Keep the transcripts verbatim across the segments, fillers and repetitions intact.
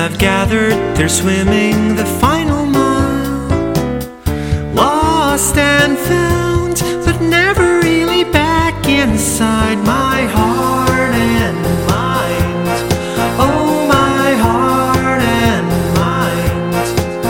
I've gathered, they're swimming the final mile. Lost and found, but never really back inside my heart and mind. Oh, my heart and mind.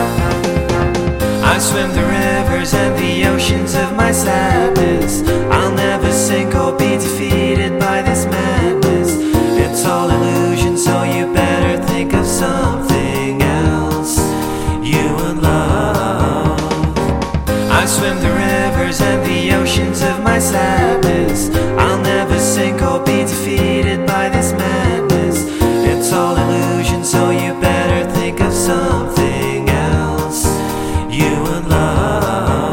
I swim the rivers and the oceans of my sadness. I'll never sink or be defeated by this madness. It's all illusion, so you better think of something else. You and love. I swim the rivers and the oceans of my sadness. I'll never sink or be defeated by this madness. It's all illusion, so you better think of something else. You and love.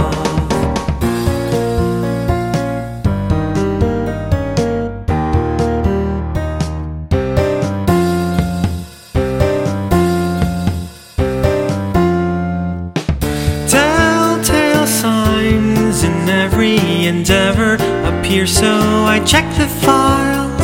Telltale signs in every endeavor appear, so I check the files.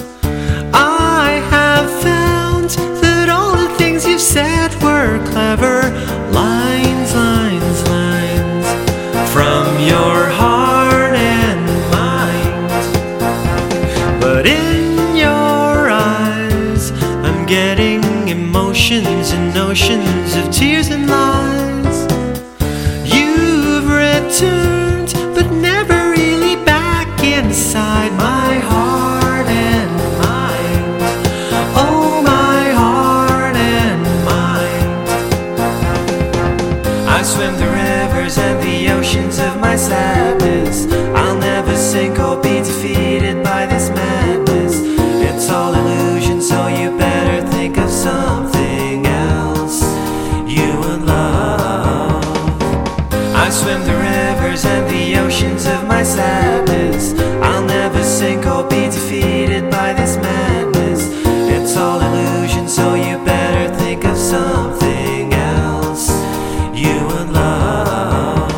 I have found that all the things you've said were clever. Lines, lines, lines from your heart and mind. But in your eyes, I'm getting emotions and notions of tears and lies. You've returned, but never really back inside my heart and mind. Oh, my heart and mind. I swim the rivers and the oceans of my sadness. I'll never sink or be defeated by this madness. It's all illusion, so you better think of something else. You and love. I swim the rivers and the oceans of my sadness. I'll never sink or be defeated by this madness. It's all illusion, so you better think of something else. You and love.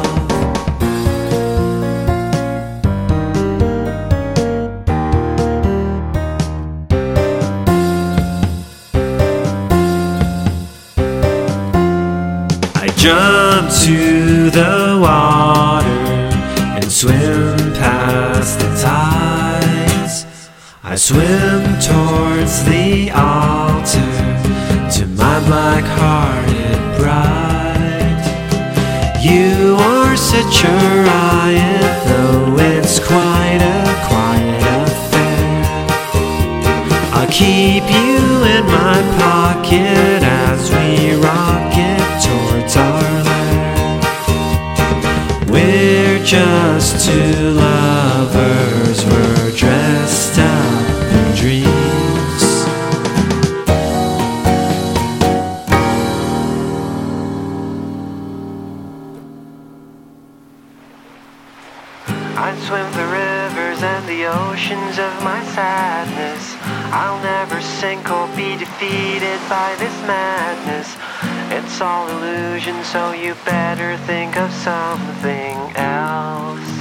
I jump to the water and swim past the tides. I swim towards the altar to my black-hearted bride. You are such a riot, though it's quite a quiet affair. I'll keep you in my pocket as we rocket towards our lair. We're just two lovers, we're dressed up in dreams. I swim the rivers and the oceans of my sadness. I'll never sink or be defeated by this madness. It's all illusion, so you better think of something else.